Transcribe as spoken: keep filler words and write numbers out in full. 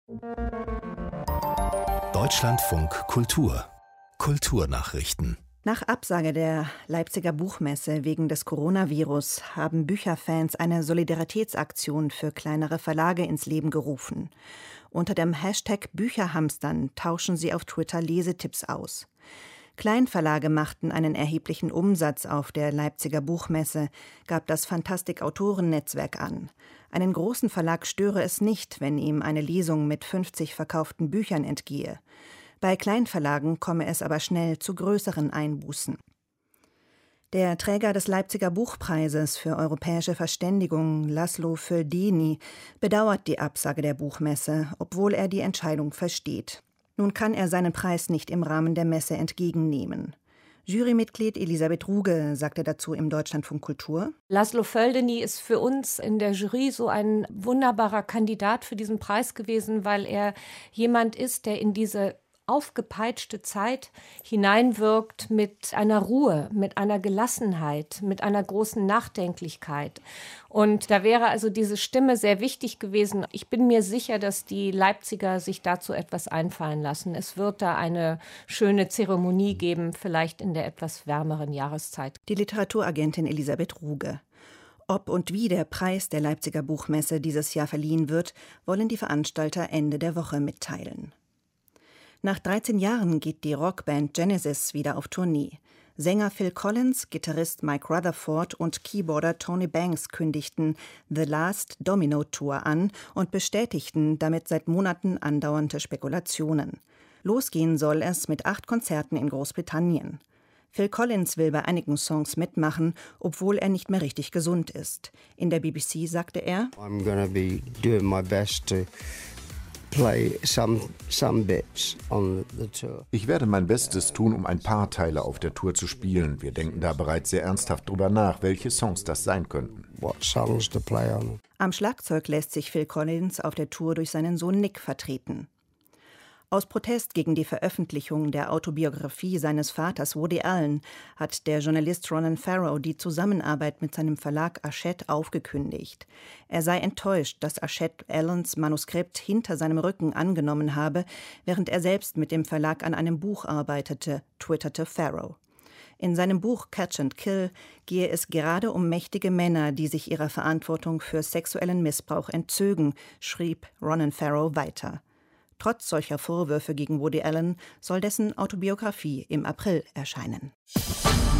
Deutschlandfunk Kultur Kulturnachrichten. Nach Absage der Leipziger Buchmesse wegen des Coronavirus haben Bücherfans eine Solidaritätsaktion für kleinere Verlage ins Leben gerufen. Unter dem Hashtag Bücherhamstern tauschen sie auf Twitter Lesetipps aus. Kleinverlage machten einen erheblichen Umsatz auf der Leipziger Buchmesse, gab das Fantastik-Autoren-Netzwerk an. Einen großen Verlag störe es nicht, wenn ihm eine Lesung mit fünfzig verkauften Büchern entgehe. Bei Kleinverlagen komme es aber schnell zu größeren Einbußen. Der Träger des Leipziger Buchpreises für europäische Verständigung, Laszlo Földeni, bedauert die Absage der Buchmesse, obwohl er die Entscheidung versteht. Nun kann er seinen Preis nicht im Rahmen der Messe entgegennehmen. Jurymitglied Elisabeth Ruge sagte dazu im Deutschlandfunk Kultur: Laszlo Földeni ist für uns in der Jury so ein wunderbarer Kandidat für diesen Preis gewesen, weil er jemand ist, der in diese aufgepeitschte Zeit hineinwirkt mit einer Ruhe, mit einer Gelassenheit, mit einer großen Nachdenklichkeit. Und da wäre also diese Stimme sehr wichtig gewesen. Ich bin mir sicher, dass die Leipziger sich dazu etwas einfallen lassen. Es wird da eine schöne Zeremonie geben, vielleicht in der etwas wärmeren Jahreszeit. Die Literaturagentin Elisabeth Ruge. Ob und wie der Preis der Leipziger Buchmesse dieses Jahr verliehen wird, wollen die Veranstalter Ende der Woche mitteilen. Nach dreizehn Jahren geht die Rockband Genesis wieder auf Tournee. Sänger Phil Collins, Gitarrist Mike Rutherford und Keyboarder Tony Banks kündigten The Last Domino Tour an und bestätigten damit seit Monaten andauernde Spekulationen. Losgehen soll es mit acht Konzerten in Großbritannien. Phil Collins will bei einigen Songs mitmachen, obwohl er nicht mehr richtig gesund ist. In der B B C sagte er: I'm gonna be doing my best to play some, some bits on the tour. Ich werde mein Bestes tun, um ein paar Teile auf der Tour zu spielen. Wir denken da bereits sehr ernsthaft drüber nach, welche Songs das sein könnten. What songs to play on. Am Schlagzeug lässt sich Phil Collins auf der Tour durch seinen Sohn Nick vertreten. Aus Protest gegen die Veröffentlichung der Autobiografie seines Vaters Woody Allen hat der Journalist Ronan Farrow die Zusammenarbeit mit seinem Verlag Hachette aufgekündigt. Er sei enttäuscht, dass Hachette Allens Manuskript hinter seinem Rücken angenommen habe, während er selbst mit dem Verlag an einem Buch arbeitete, twitterte Farrow. In seinem Buch Catch and Kill gehe es gerade um mächtige Männer, die sich ihrer Verantwortung für sexuellen Missbrauch entzögen, schrieb Ronan Farrow weiter. Trotz solcher Vorwürfe gegen Woody Allen soll dessen Autobiografie im April erscheinen.